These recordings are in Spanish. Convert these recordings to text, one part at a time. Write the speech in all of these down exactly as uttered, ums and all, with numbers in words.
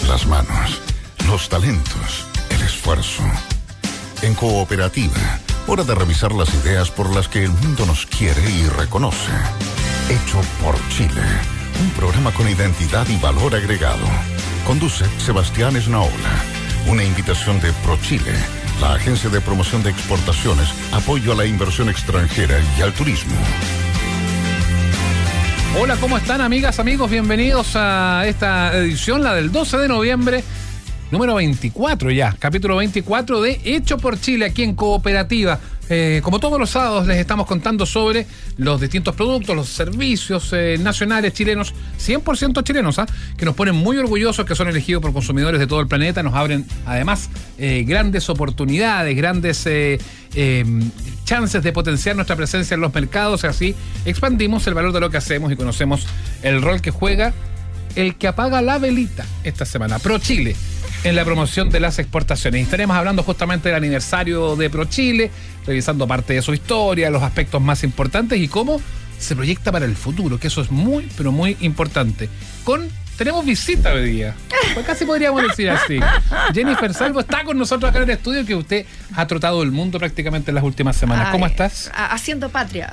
las manos, los talentos, el esfuerzo. En Cooperativa, hora de revisar las ideas por las que el mundo nos quiere y reconoce. Hecho por Chile, un programa con identidad y valor agregado. Conduce Sebastián Esnaola. Una invitación de ProChile, la agencia de promoción de exportaciones, apoyo a la inversión extranjera y al turismo. Hola, ¿cómo están, amigas, amigos? Bienvenidos a esta edición, la del doce de noviembre, número veinticuatro ya, capítulo veinticuatro de Hecho por Chile, aquí en Cooperativa. Eh, como todos los sábados les estamos contando sobre los distintos productos, los servicios eh, nacionales chilenos, cien por ciento chilenos, ¿ah? que nos ponen muy orgullosos, que son elegidos por consumidores de todo el planeta, nos abren además eh, grandes oportunidades, grandes eh, eh, chances de potenciar nuestra presencia en los mercados, y así expandimos el valor de lo que hacemos y conocemos el rol que juega el que apaga la velita esta semana, ProChile, en la promoción de las exportaciones. Y estaremos hablando justamente del aniversario de ProChile, revisando parte de su historia, los aspectos más importantes y cómo se proyecta para el futuro, que eso es muy, pero muy importante. Con Tenemos visita hoy día, pues casi podríamos decir así. Jennifer Salvo está con nosotros acá en el estudio, que usted ha trotado el mundo prácticamente en las últimas semanas. Ay, ¿Cómo estás? Haciendo patria.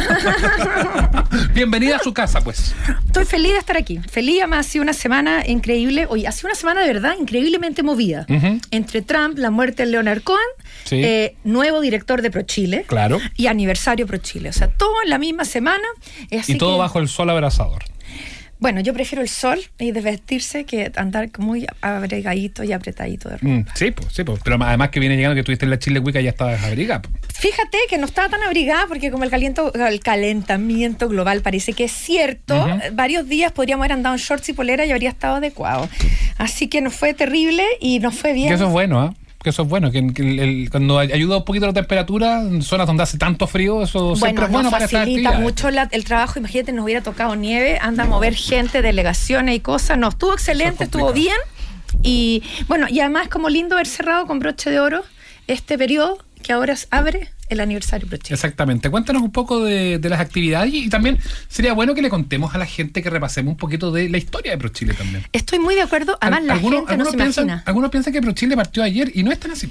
Bienvenida a su casa, pues. Estoy feliz de estar aquí. Feliz, además ha sido una semana increíble. Oye, ha sido una semana de verdad increíblemente movida. Uh-huh. Entre Trump, la muerte de Leonard Cohen, sí. eh, nuevo director de ProChile, claro. y aniversario ProChile. O sea, todo en la misma semana. Así y todo que, bajo el sol abrasador. Bueno, yo prefiero el sol y desvestirse que andar muy abrigadito y apretadito de ropa. Mm, sí, pues, sí, pues. Pero además que viene llegando que tuviste en la Chile Week y ya estabas abrigada. Fíjate que no estaba tan abrigada porque como el, caliento, el calentamiento global parece que es cierto, uh-huh. varios días podríamos haber andado en shorts y polera y habría estado adecuado. Así que nos fue terrible y nos fue bien. Que eso es bueno, ¿eh? Que eso es bueno, que, que el, el, cuando ayuda un poquito la temperatura en zonas donde hace tanto frío, eso bueno, siempre es bueno para estar actividad. Facilita mucho la, el trabajo. Imagínate, nos hubiera tocado nieve, anda a mover gente, delegaciones y cosas. No, estuvo excelente, estuvo bien. Y bueno, y además como lindo haber cerrado con broche de oro este periodo que ahora abre el aniversario ProChile. Exactamente. Cuéntanos un poco de, de las actividades y, y también sería bueno que le contemos a la gente, que repasemos un poquito de la historia de ProChile también. Estoy muy de acuerdo. Además, Al, la algunos, gente algunos no se piensan, imagina. Algunos piensan que ProChile partió ayer y no es tan así.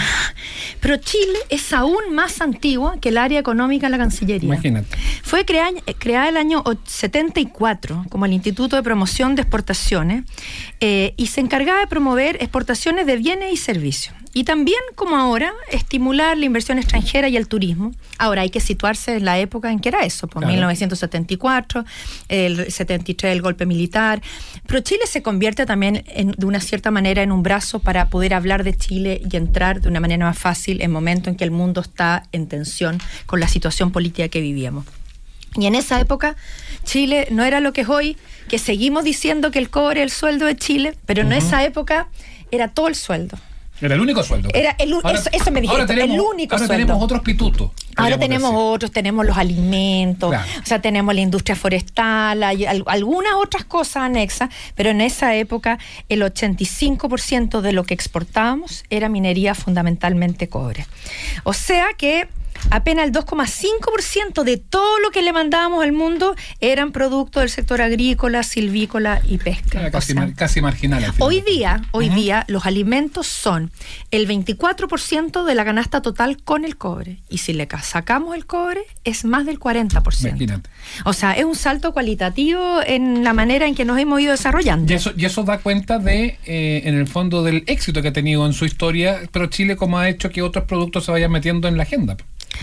ProChile es aún más antigua que el área económica de la Cancillería. Imagínate. Fue creada, creada el año setenta y cuatro como el Instituto de Promoción de Exportaciones eh, y se encargaba de promover exportaciones de bienes y servicios. Y también, como ahora, estimular la inversión extranjera y el turismo. Ahora hay que situarse en la época en que era eso, por claro. mil novecientos setenta y cuatro, el setenta y tres el golpe militar. ProChile se convierte también en, de una cierta manera en un brazo para poder hablar de Chile y entrar de una manera más fácil en momentos en que el mundo está en tensión con la situación política que vivíamos. Y en esa época Chile no era lo que es hoy, que seguimos diciendo que el cobre es el sueldo de Chile, pero uh-huh. en esa época era todo el sueldo. Era el único sueldo. Era el, ahora, eso, eso me dijiste, tenemos, el único ahora sueldo. Ahora tenemos otros pitutos. Ahora tenemos decir. otros, tenemos los alimentos, claro. o sea, tenemos la industria forestal, hay al, algunas otras cosas anexas, pero en esa época el ochenta y cinco por ciento de lo que exportábamos era minería, fundamentalmente cobre. O sea que apenas el dos coma cinco por ciento de todo lo que le mandábamos al mundo eran productos del sector agrícola, silvícola y pesca. Era casi, o sea, mar, casi marginal. Al final. Hoy día, hoy uh-huh. día los alimentos son el veinticuatro por ciento de la canasta total con el cobre. Y si le sacamos el cobre, es más del cuarenta por ciento. Imagínate. O sea, es un salto cualitativo en la manera en que nos hemos ido desarrollando. Y eso, y eso da cuenta de, eh, en el fondo, del éxito que ha tenido en su historia ProChile, como ha hecho que otros productos se vayan metiendo en la agenda.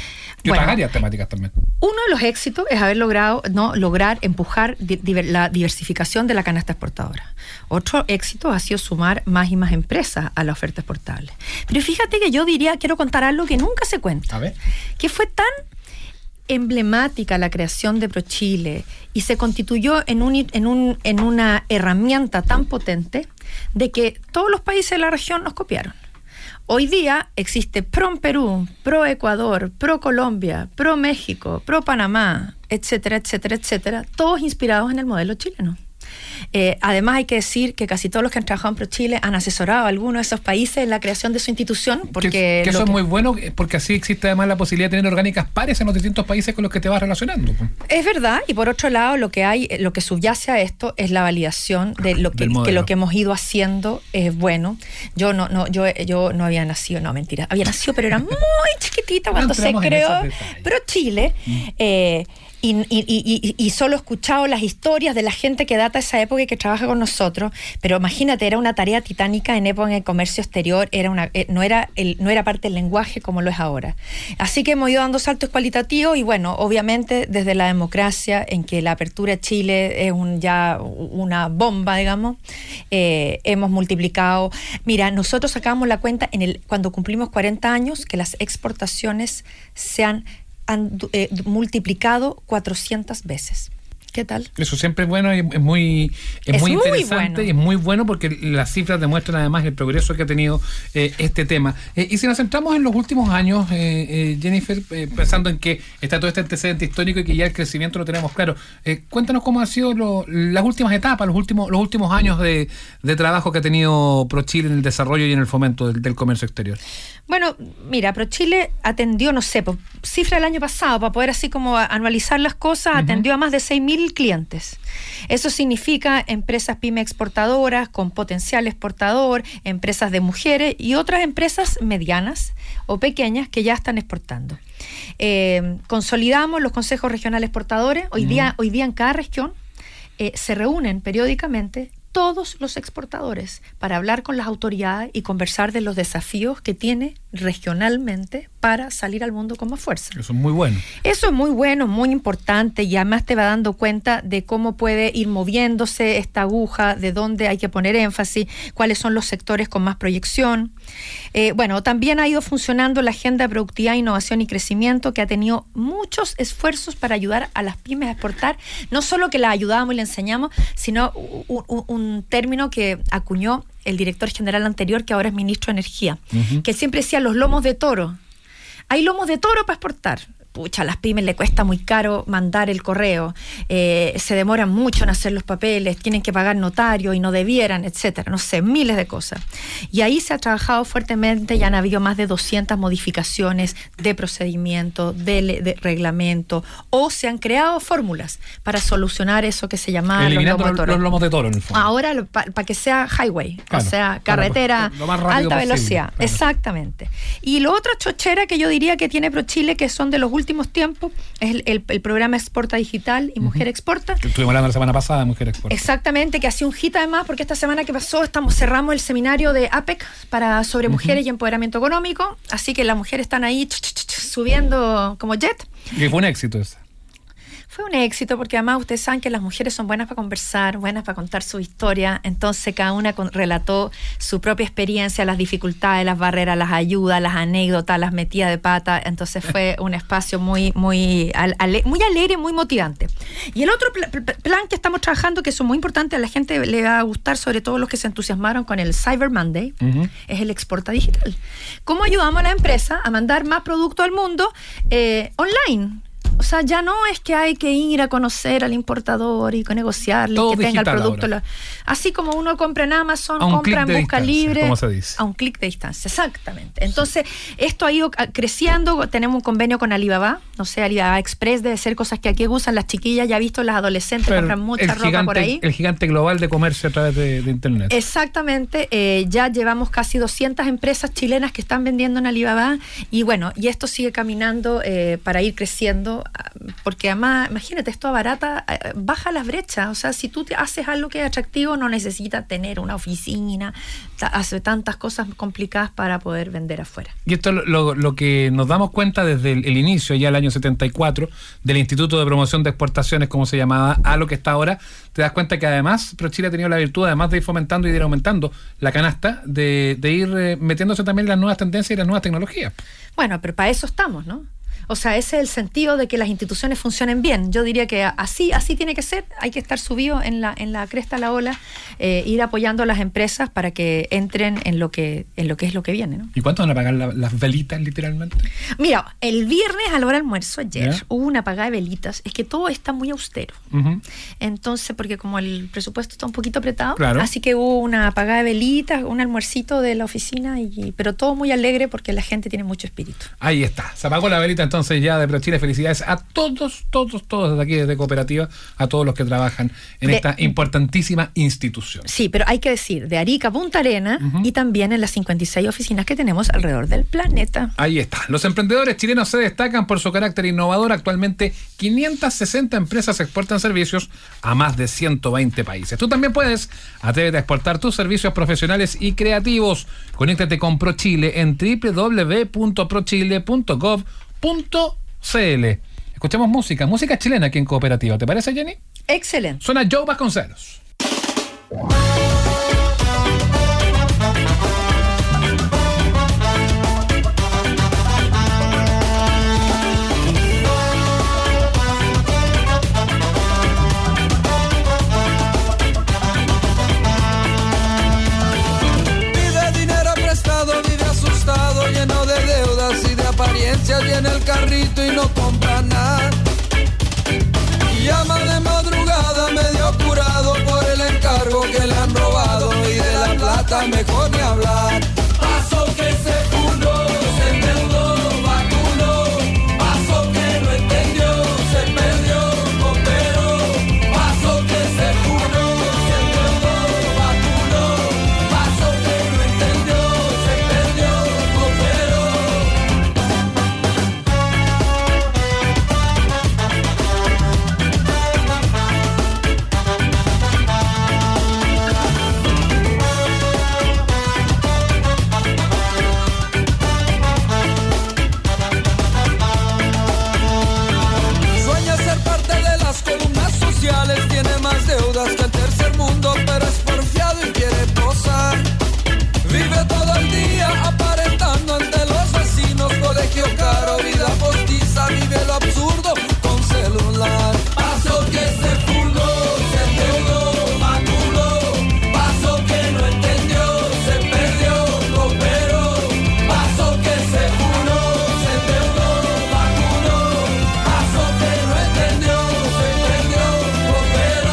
Y bueno, otras áreas temáticas también. Uno de los éxitos es haber logrado no lograr empujar di, diver, la diversificación de la canasta exportadora. Otro éxito ha sido sumar más y más empresas a la oferta exportable. Pero fíjate que yo diría, quiero contar algo que nunca se cuenta. A ver. Que fue tan emblemática la creación de ProChile y se constituyó en, un, en, un, en una herramienta tan potente de que todos los países de la región nos copiaron. Hoy día existe Pro Perú, Pro Ecuador, Pro Colombia, Pro México, Pro Panamá, etcétera, etcétera, etcétera, todos inspirados en el modelo chileno. Eh, además hay que decir que casi todos los que han trabajado en ProChile han asesorado a algunos de esos países en la creación de su institución. Porque que, que eso que, es muy bueno, porque así existe además la posibilidad de tener orgánicas pares en los distintos países con los que te vas relacionando. Es verdad, y por otro lado lo que hay, lo que subyace a esto es la validación de lo que, que lo que hemos ido haciendo es bueno. Yo no, no, yo, yo no había nacido, no, mentira, había nacido, pero era muy chiquitita cuando se creó ProChile. Mm. Eh, Y, y, y, y solo he escuchado las historias de la gente que data esa época y que trabaja con nosotros, pero imagínate, era una tarea titánica en época en el comercio exterior, era una, eh, no, era el, no era parte del lenguaje como lo es ahora. Así que hemos ido dando saltos cualitativos y bueno, obviamente desde la democracia, en que la apertura a Chile es un, ya una bomba, digamos, eh, hemos multiplicado. Mira, nosotros sacamos la cuenta en el cuando cumplimos cuarenta años que las exportaciones se han han eh, multiplicado cuatrocientas veces. ¿Qué tal? Eso siempre es bueno y es muy, es es muy interesante bueno. Y es muy bueno porque las cifras demuestran además el progreso que ha tenido eh, este tema. Eh, y si nos centramos en los últimos años, eh, eh, Jennifer, eh, pensando en que está todo este antecedente histórico y que ya el crecimiento lo tenemos claro, eh, cuéntanos cómo han sido lo, las últimas etapas, los últimos, los últimos años de, de trabajo que ha tenido ProChile en el desarrollo y en el fomento del, del comercio exterior. Bueno, mira, ProChile atendió, no sé, por cifra del año pasado, para poder así como anualizar las cosas, uh-huh. atendió a más de seis mil clientes. Eso significa empresas pyme exportadoras con potencial exportador, empresas de mujeres y otras empresas medianas o pequeñas que ya están exportando. Eh, consolidamos los consejos regionales exportadores. Hoy, uh-huh. día, hoy día en cada región eh, se reúnen periódicamente todos los exportadores para hablar con las autoridades y conversar de los desafíos que tiene regionalmente para salir al mundo con más fuerza. Eso es muy bueno. Eso es muy bueno, muy importante y además te va dando cuenta de cómo puede ir moviéndose esta aguja, de dónde hay que poner énfasis, cuáles son los sectores con más proyección. Eh, bueno, también ha ido funcionando la Agenda de Productividad, Innovación y Crecimiento, que ha tenido muchos esfuerzos para ayudar a las pymes a exportar, no solo que las ayudamos y les enseñamos, sino un, un, un término que acuñó el director general anterior, que ahora es ministro de Energía, uh-huh. que siempre decía los lomos de toro. Hay lomos de toro para exportar. Pucha, a las pymes le cuesta muy caro mandar el correo, eh, se demoran mucho en hacer los papeles, tienen que pagar notario y no debieran, etcétera, no sé, miles de cosas. Y ahí se ha trabajado fuertemente y han habido más de doscientas modificaciones de procedimiento, de, de reglamento, o se han creado fórmulas para solucionar eso que se llama eliminando los lomos de toro. Los lomos de toro en el fondo. Ahora, para pa que sea highway, claro, o sea, carretera, para, alta velocidad. Claro. Exactamente. Y lo otro chochera que yo diría que tiene ProChile, que son de los últimos tiempos, es el, el, el programa Exporta Digital y Mujer uh-huh. Exporta. Que estuvimos hablando la semana pasada de Mujer Exporta. Exactamente, que ha sido un hit además, porque esta semana que pasó estamos cerramos el seminario de A P E C para, sobre uh-huh. mujeres y empoderamiento económico, así que las mujeres están ahí ch, ch, ch, subiendo como jet. Y fue un éxito eso. Fue un éxito porque además ustedes saben que las mujeres son buenas para conversar, buenas para contar su historia, entonces cada una con, relató su propia experiencia, las dificultades, las barreras, las ayudas, las anécdotas, las metidas de pata, entonces fue un espacio muy muy, ale, muy alegre, muy motivante. Y el otro pl- pl- plan que estamos trabajando, que es muy importante, a la gente le va a gustar, sobre todo los que se entusiasmaron con el Cyber Monday, uh-huh. es el Exporta Digital. ¿Cómo ayudamos a la empresa a mandar más producto al mundo eh, online? O sea, ya no es que hay que ir a conocer al importador y negociarle todo que tenga el producto. La, así como uno compra en Amazon, compra en Busca Libre. ¿Cómo se dice? A un clic de distancia, exactamente. Entonces, sí. esto ha ido creciendo. Tenemos un convenio con Alibaba. No sé, Alibaba Express debe ser cosas que aquí usan las chiquillas. Ya he visto las adolescentes pero compran mucha ropa gigante, por ahí. El gigante global de comercio a través de, de Internet. Exactamente. Eh, ya llevamos casi doscientas empresas chilenas que están vendiendo en Alibaba. Y bueno, y esto sigue caminando eh, para ir creciendo. Porque además, imagínate, esto abarata, baja las brechas. O sea, si tú te haces algo que es atractivo, no necesitas tener una oficina, hace tantas cosas complicadas para poder vender afuera. Y esto es lo, lo que nos damos cuenta desde el, el inicio, ya el año setenta y cuatro, del Instituto de Promoción de Exportaciones, como se llamaba, a lo que está ahora. Te das cuenta que además ProChile ha tenido la virtud, además de ir fomentando y de ir aumentando la canasta, de, de ir eh, metiéndose también en las nuevas tendencias y las nuevas tecnologías. Bueno, pero para eso estamos, ¿no? O sea, ese es el sentido de que las instituciones funcionen bien. Yo diría que así, así tiene que ser. Hay que estar subido en la, en la cresta de la ola, eh, ir apoyando a las empresas para que entren en lo que, en lo que es lo que viene, ¿no? ¿Y cuánto van a pagar la, las velitas, literalmente? Mira, el viernes a la hora del almuerzo, ayer, ¿Ya? hubo una pagada de velitas. Es que todo está muy austero. Uh-huh. Entonces, porque como el presupuesto está un poquito apretado, Claro. así que hubo una pagada de velitas, un almuercito de la oficina, y, pero todo muy alegre porque la gente tiene mucho espíritu. Ahí está, se apagó la velita entonces ya de ProChile. Felicidades a todos, todos, todos desde aquí, desde Cooperativa, a todos los que trabajan en De- esta importantísima institución. Sí, pero hay que decir, de Arica a Punta Arena, Ujú. y también en las cincuenta y seis oficinas que tenemos alrededor del planeta. Ahí está. Los emprendedores chilenos se destacan por su carácter innovador. Actualmente, quinientas sesenta empresas exportan servicios a más de ciento veinte países. Tú también puedes. Atrévete a exportar tus servicios profesionales y creativos. Conéctate con ProChile en doble u doble u doble u punto prochile punto gov punto c l. Escuchemos música, música chilena aquí en Cooperativa. ¿Te parece, Jenny? Excelente. Suena Joe Vasconcelos. Pide dinero prestado, vive asustado, lleno de deudas y de apariencias, y en el carrito y no compra nada. Llama de madrugada medio curado por el encargo que le han robado, y de la plata mejor ni hablar. Paso que se fundó, se endeudó, vacunó. Paso que no entendió, se perdió, cooperó. Paso que se fundó, se endeudó, vacunó. Paso que no entendió, se perdió, cooperó. Sueña ser parte de las columnas sociales, tiene más deudas que el tercer mundo, pero es porfiado y quiere posar. Vive todo el día aparentando ante los vecinos, colegio caro, vida postiza, vive lo absurdo con celular. Paso que se fundó, se endeudó, vacunó. Paso que no entendió, se perdió, cooperó. Paso que se fundó, se endeudó, vacunó. Paso que no entendió, se perdió, cooperó.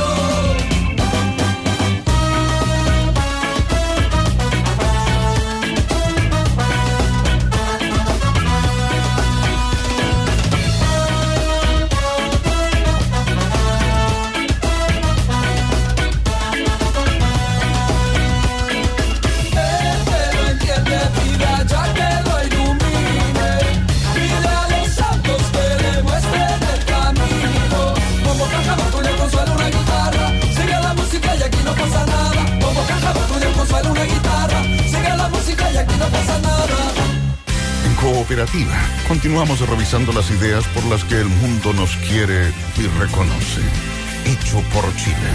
Él lo entiende, pide allá que lo ilumine. Pide a los santos que le muestren el camino. Como caja bajo el consuelo una guitarra, sigue la música y aquí no pasa nada. Como caja bajo el consuelo una guitarra, sigue la música y aquí no pasa nada. En Cooperativa, continuamos revisando las ideas por las que el mundo nos quiere y reconoce. Hecho por Chile.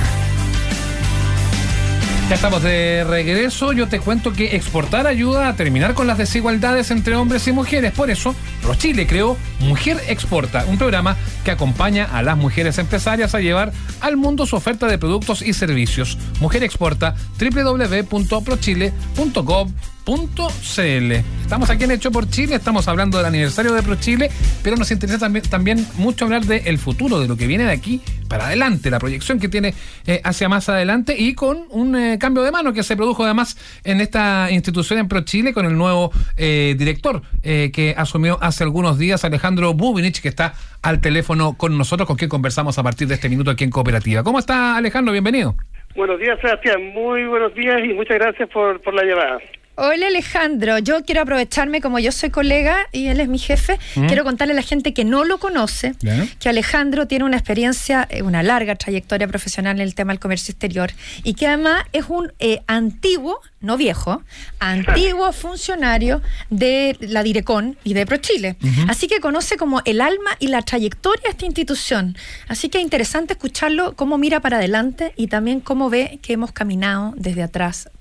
Ya estamos de regreso. Yo te cuento que exportar ayuda a terminar con las desigualdades entre hombres y mujeres. Por eso, ProChile creó Mujer Exporta, un programa que acompaña a las mujeres empresarias a llevar al mundo su oferta de productos y servicios. Mujer Exporta, doble u doble u doble u punto prochile punto gov punto c l. Estamos aquí en Hecho por Chile, estamos hablando del aniversario de ProChile, pero nos interesa también, también mucho hablar del futuro, de lo que viene de aquí para adelante, la proyección que tiene eh, hacia más adelante, y con un eh, cambio de mano que se produjo además en esta institución, en ProChile, con el nuevo eh, director eh, que asumió hace algunos días, Alejandro Bubinich, que está al teléfono con nosotros, con quien conversamos a partir de este minuto aquí en Cooperativa. ¿Cómo está, Alejandro? Bienvenido. Buenos días, Sebastián. Muy buenos días y muchas gracias por, por la llamada. Hola Alejandro, yo quiero aprovecharme, como yo soy colega y él es mi jefe, ¿Mm? quiero contarle a la gente que no lo conoce, ¿Ya? que Alejandro tiene una experiencia, eh, una larga trayectoria profesional en el tema del comercio exterior, y que además es un eh, antiguo, no viejo, antiguo funcionario de la Direcon y de ProChile. Ujú. Así que conoce como el alma y la trayectoria de esta institución. Así que es interesante escucharlo, cómo mira para adelante y también cómo ve que hemos caminado desde atrás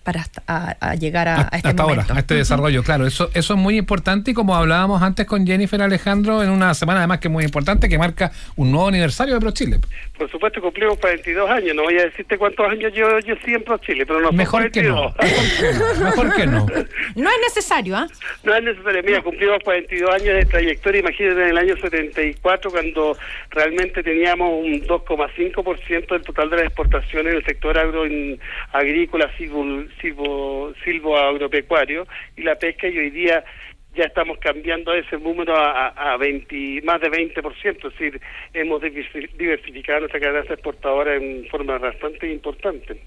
para hasta, a, a llegar a, a este hasta momento. ahora, a este uh-huh. desarrollo, claro, eso eso es muy importante, y como hablábamos antes con Jennifer Alejandro, en una semana además que es muy importante, que marca un nuevo aniversario de ProChile. Por supuesto, cumplimos cuarenta y dos años, no voy a decirte cuántos años yo, yo sí en ProChile, pero no mejor que no, mejor que no. No es necesario, ¿ah? ¿eh? No es necesario, mira, cumplimos cuarenta y dos años de trayectoria, imagínate en el año setenta y cuatro, cuando realmente teníamos un dos coma cinco por ciento del total de las exportaciones en el sector agro, agrícola, silvo, silvo, silvo agropecuario y la pesca, y hoy día ya estamos cambiando ese número a, a veinte, más de veinte por ciento, es decir, hemos diversificado nuestra cadena exportadora en forma bastante importante.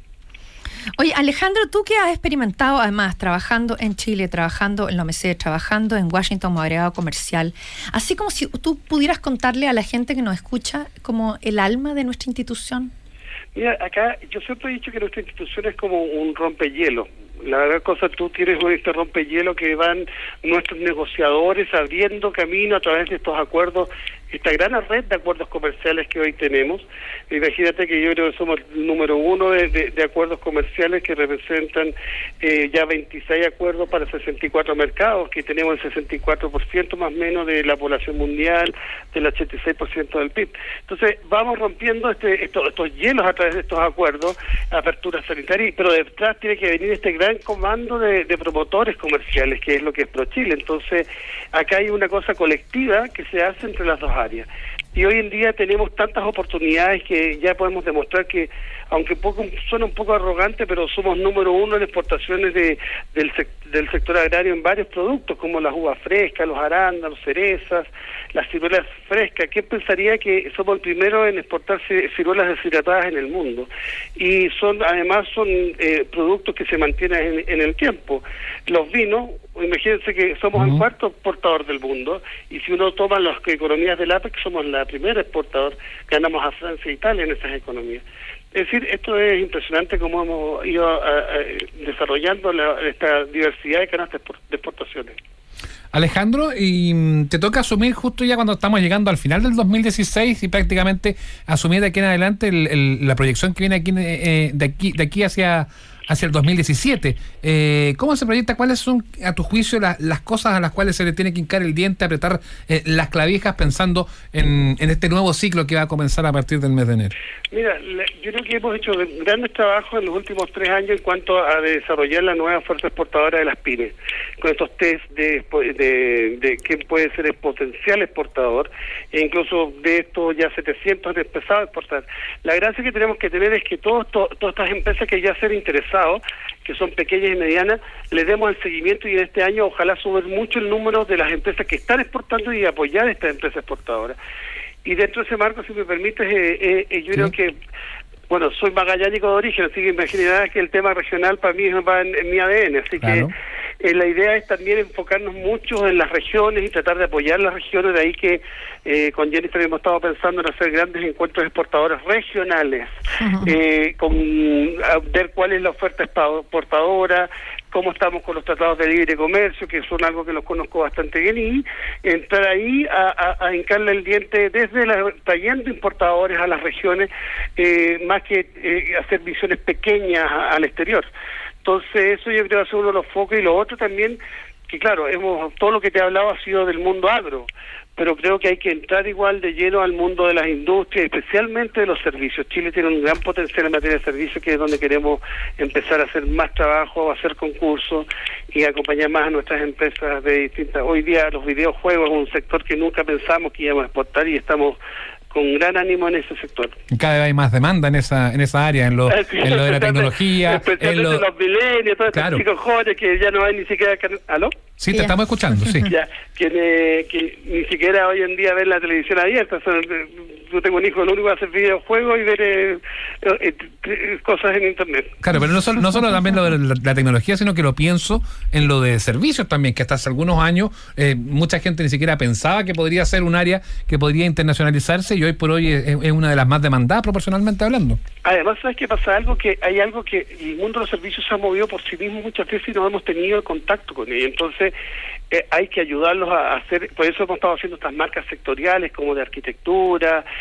Oye, Alejandro, tú que has experimentado además trabajando en Chile, trabajando en la O M C, trabajando en Washington como agregado comercial, así como si tú pudieras contarle a la gente que nos escucha como el alma de nuestra institución. Mira, acá yo siempre he dicho que nuestra institución es como un rompehielo. La verdad cosa, tú tienes este rompehielo que van nuestros negociadores abriendo camino a través de estos acuerdos, esta gran red de acuerdos comerciales que hoy tenemos. Imagínate que yo creo que somos el número uno de, de, de acuerdos comerciales, que representan eh, ya veintiséis acuerdos para sesenta y cuatro mercados, que tenemos el sesenta y cuatro por ciento más o menos de la población mundial, del ochenta y seis por ciento del P I B. Entonces vamos rompiendo este, estos, estos hielos a través de estos acuerdos, apertura sanitaria, pero detrás tiene que venir este gran comando de, de promotores comerciales, que es lo que es ProChile. Entonces acá hay una cosa colectiva que se hace entre las dos áreas. Y hoy en día tenemos tantas oportunidades que ya podemos demostrar que, aunque poco suena un poco arrogante, pero somos número uno en exportaciones de, del, sec, del sector agrario en varios productos, como las uvas frescas, los arándanos, cerezas, las ciruelas frescas. ¿Quién pensaría que somos el primero en exportar ciruelas deshidratadas en el mundo? Y son además son eh, productos que se mantienen en, en el tiempo. Los vinos, imagínense que somos uh-huh. el cuarto exportador del mundo, y si uno toma las economías del APEC, somos la primera exportador, ganamos a Francia e Italia en esas economías. Es decir, esto es impresionante cómo hemos ido a, a, desarrollando la, esta diversidad de canastas de exportaciones. Alejandro, y te toca asumir justo ya cuando estamos llegando al final del dos mil dieciséis y prácticamente asumir de aquí en adelante el, el, la proyección que viene aquí, eh, de aquí de aquí hacia hacia el dos mil diecisiete. Eh, ¿Cómo se proyecta? ¿Cuáles son, a tu juicio, la, las cosas a las cuales se le tiene que hincar el diente, apretar eh, las clavijas pensando en, en este nuevo ciclo que va a comenzar a partir del mes de enero? Mira, la, yo creo que hemos hecho grandes trabajos en los últimos tres años en cuanto a desarrollar la nueva fuerza exportadora de las pymes, con estos test de, de, de quién puede ser el potencial exportador, e incluso de estos ya setecientos han empezado a exportar. La gracia que tenemos que tener es que todos, to, todas estas empresas que ya ser interesadas, que son pequeñas y medianas, le demos el seguimiento, y en este año ojalá subir mucho el número de las empresas que están exportando y apoyar a estas empresas exportadoras. Y dentro de ese marco, si me permites, eh, eh, yo ¿Sí? creo que, bueno, soy magallánico de origen, así que imaginarás que el tema regional para mí va en, en mi A D N, así claro. que eh, la idea es también enfocarnos mucho en las regiones y tratar de apoyar las regiones, de ahí que eh, con Jennifer hemos estado pensando en hacer grandes encuentros exportadores regionales, uh-huh. eh, con a ver cuál es la oferta exportadora, cómo estamos con los tratados de libre comercio, que son algo que los conozco bastante bien, y entrar ahí a, a, a hincarle el diente desde la, trayendo importadores a las regiones, eh, más que eh, hacer visiones pequeñas a, al exterior. Entonces eso yo creo que va a ser uno de los focos, y lo otro también, que claro, hemos todo lo que te he hablado ha sido del mundo agro, pero creo que hay que entrar igual de lleno al mundo de las industrias, especialmente de los servicios. Chile tiene un gran potencial en materia de servicios, que es donde queremos empezar a hacer más trabajo, a hacer concursos y acompañar más a nuestras empresas de distintas. Hoy día los videojuegos es un sector que nunca pensamos que íbamos a exportar, y estamos con gran ánimo en ese sector. Cada vez hay más demanda en esa en esa área, en lo, sí, en lo de la tecnología, especialmente en lo... los milenios, todos claro. estos chicos jóvenes que ya no hay ni siquiera... ¿Aló? Sí, te ya. estamos escuchando, sí. Ya, que, eh, que ni siquiera hoy en día ven la televisión abierta. Son, yo tengo un hijo, lo único que hace videojuegos y ver eh, eh, cosas en internet. Claro, pero no solo, no solo también lo de la, la tecnología, sino que lo pienso en lo de servicios también, que hasta hace algunos años eh, mucha gente ni siquiera pensaba que podría ser un área que podría internacionalizarse, y hoy por hoy es, es una de las más demandadas proporcionalmente hablando. Además, ¿sabes qué pasa? Algo que hay algo que el mundo de los servicios se ha movido por sí mismo muchas veces y no hemos tenido contacto con ellos. Entonces, eh, hay que ayudarlos a hacer, por eso hemos estado haciendo estas marcas sectoriales como de arquitectura,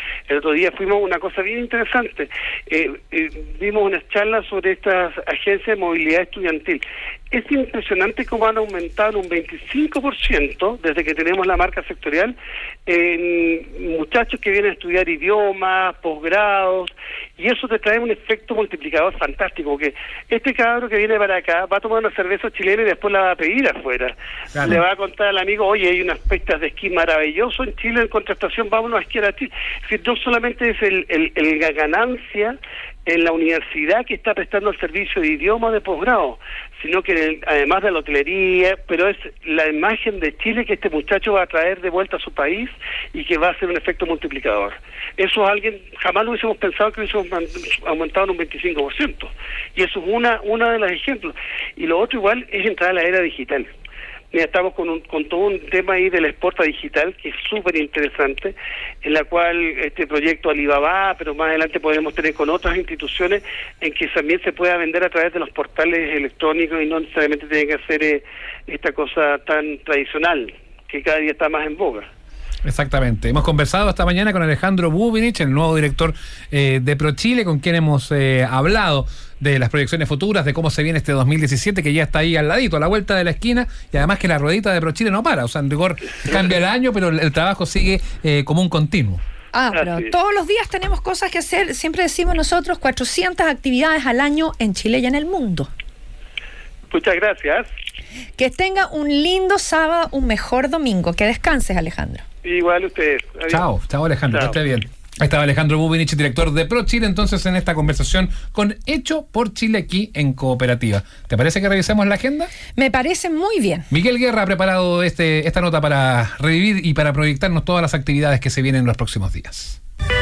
El otro día fuimos a una cosa bien interesante, eh, eh, vimos unas charlas sobre estas agencias de movilidad estudiantil. Es impresionante cómo han aumentado en un veinticinco por ciento desde que tenemos la marca sectorial en muchachos que vienen a estudiar idiomas, posgrados, y eso te trae un efecto multiplicador fantástico, porque este cabro que viene para acá va a tomar una cerveza chilena y después la va a pedir afuera. Claro. Le va a contar al amigo, oye, hay unas pistas de esquí maravilloso en Chile, en contratación, vámonos a esquiar a Chile. Es decir, no solamente es el, el, el la ganancia en la universidad que está prestando el servicio de idioma de posgrado, sino que el, además de la hotelería, pero es la imagen de Chile que este muchacho va a traer de vuelta a su país y que va a ser un efecto multiplicador. Eso es alguien, jamás lo hubiésemos pensado que hubiésemos aumentado en un veinticinco por ciento. Y eso es una, una de los ejemplos. Y lo otro igual es entrar a la era digital. Mira, estamos con, un, con todo un tema ahí de la exporta digital que es súper interesante, en la cual este proyecto Alibaba, pero más adelante podemos tener con otras instituciones en que también se pueda vender a través de los portales electrónicos y no necesariamente tiene que hacer eh, esta cosa tan tradicional que cada día está más en boga. Exactamente. Hemos conversado esta mañana con Alejandro Bubinich, el nuevo director eh, de ProChile, con quien hemos eh, hablado de las proyecciones futuras, de cómo se viene este dos mil diecisiete, que ya está ahí al ladito, a la vuelta de la esquina, y además que la ruedita de ProChile no para. O sea, en rigor cambia el año, pero el trabajo sigue eh, como un continuo. Ah, pero todos los días tenemos cosas que hacer. Siempre decimos nosotros cuatrocientas actividades al año en Chile y en el mundo. Muchas gracias. Que tenga un lindo sábado, un mejor domingo. Que descanses, Alejandro. Igual ustedes. Adiós. Chao, chao Alejandro, chao. Que esté bien. Ahí estaba Alejandro Bubinich, director de ProChile, entonces en esta conversación con Hecho por Chile aquí en Cooperativa. ¿Te parece que revisemos la agenda? Me parece muy bien. Miguel Guerra ha preparado este, esta nota para revivir y para proyectarnos todas las actividades que se vienen en los próximos días.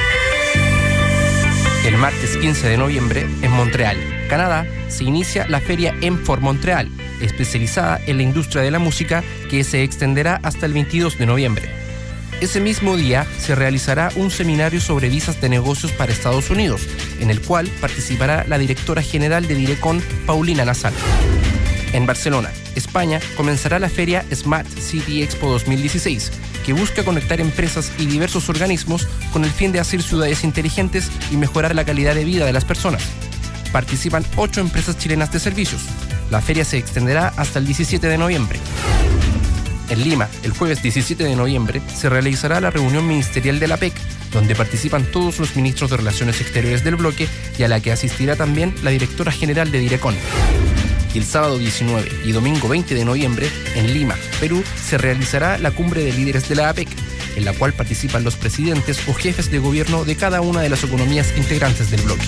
El martes quince de noviembre, en Montreal, Canadá, se inicia la feria M cuatro Montreal, especializada en la industria de la música, que se extenderá hasta el veintidós de noviembre. Ese mismo día se realizará un seminario sobre visas de negocios para Estados Unidos, en el cual participará la directora general de Direcon, Paulina Nazar. En Barcelona, España, comenzará la feria Smart City Expo dos mil dieciséis, que busca conectar empresas y diversos organismos con el fin de hacer ciudades inteligentes y mejorar la calidad de vida de las personas. Participan ocho empresas chilenas de servicios. La feria se extenderá hasta el diecisiete de noviembre. En Lima, el jueves diecisiete de noviembre, se realizará la reunión ministerial de la P E C, donde participan todos los ministros de Relaciones Exteriores del bloque y a la que asistirá también la directora general de Direcon. Y el sábado diecinueve y domingo veinte de noviembre, en Lima, Perú, se realizará la cumbre de líderes de la A P E C, en la cual participan los presidentes o jefes de gobierno de cada una de las economías integrantes del bloque.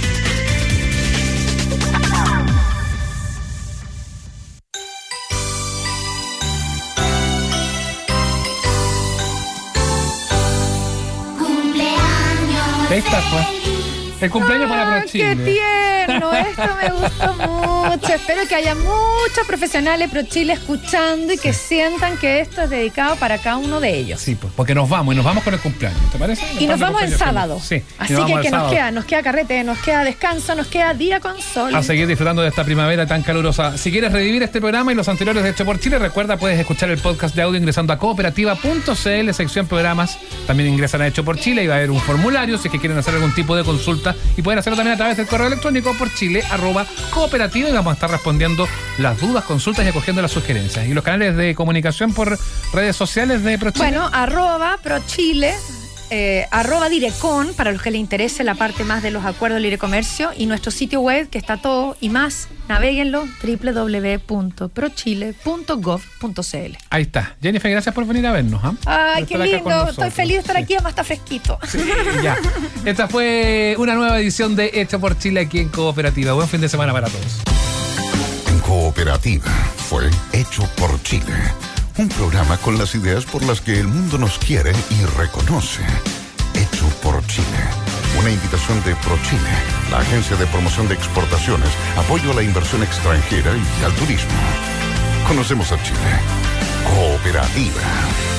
Esta fue el cumpleaños para ProChile. ¡Qué tierno! Esto me gustó mucho. Espero que haya muchos profesionales ProChile escuchando y que sí. sientan que esto es dedicado para cada uno de ellos. Sí, pues, porque nos vamos y nos vamos con el cumpleaños, ¿te parece? Nos y nos vamos el sábado. Sí. Así que, que nos queda, nos queda carrete, nos queda descanso, nos queda día con sol. A seguir disfrutando de esta primavera tan calurosa. Si quieres revivir este programa y los anteriores de Hecho por Chile, recuerda, puedes escuchar el podcast de audio ingresando a cooperativa punto c l, sección programas. También ingresan a Hecho por Chile y va a haber un formulario si es que quieren hacer algún tipo de consulta, y pueden hacerlo también a través del correo electrónico por chile arroba cooperativa, y vamos a estar respondiendo las dudas, consultas y acogiendo las sugerencias. Y los canales de comunicación por redes sociales de ProChile. Bueno, arroba ProChile, eh, arroba Direcon, para los que les interese la parte más de los acuerdos de libre comercio, y nuestro sitio web, que está todo y más, navéguenlo, doble u doble u doble u punto prochile punto gov punto c l. Ahí está. Jennifer, gracias por venir a vernos. ¿eh? Ay, qué lindo. Estoy feliz de estar sí. aquí, además está fresquito. Sí, ya. Esta fue una nueva edición de Hecho por Chile aquí en Cooperativa. Buen fin de semana para todos. En Cooperativa fue Hecho por Chile. Un programa con las ideas por las que el mundo nos quiere y reconoce. Hecho por Chile. Una invitación de ProChile, la agencia de promoción de exportaciones, apoyo a la inversión extranjera y al turismo. Conocemos a Chile. Cooperativa.